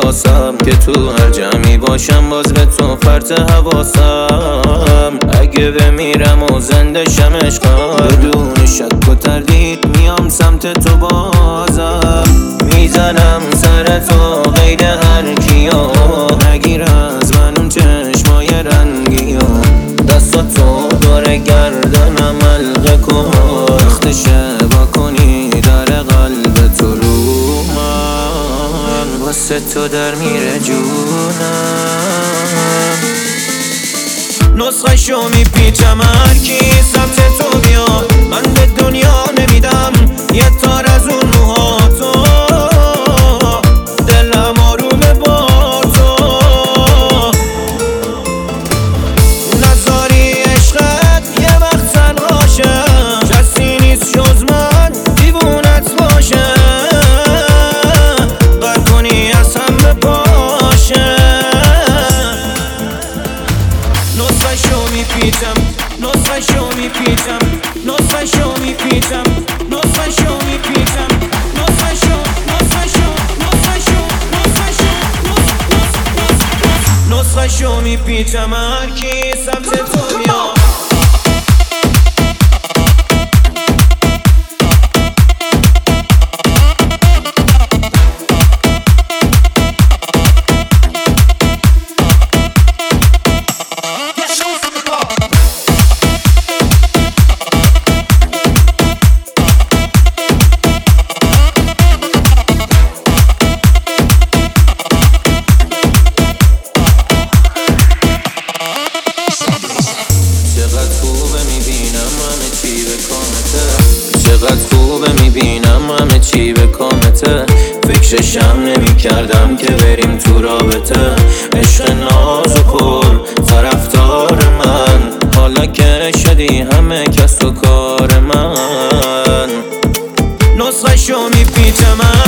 واسم که تو هر جمعی باشم باز به تو فرط حواسم. اگه بمیرم و زنده شم عشقا بدون شک و تردید میام سمت تو بازم. میزنم سر تو غیر هر کیا نگیر از من اون چشمای رنگی ها. دستاتو دور گردنم حلقه کن وقت شبا کنی در قلب تو رو من واسه تو در میره جونم. نسخه شو میپیچم هرکی سمت تو بیاد من به دنیا نمیدم یه تار از اون موهاتو. دلم آرومه با تو نذاری عشقت یه وقت تنهاشه. کسی نیست جز من دیوونت باشه قرار کنی از هم بپاشه. نسخه شو میپیچم نسخه شو میپیچم نسخه شو میپیچم نسخه شو میپیچم نسخه شو نسخه شو نسخه شو نسخه شو میپیچم هرکی سمت تو میاد. چقدر خوبه میبینم همه چی به کامته. فکرشم نمی کردم که بریم تو رابطه. عشق ناز و پر طرفدار من حالا که شدی همه کس و کار من. نسخه شو میپیچم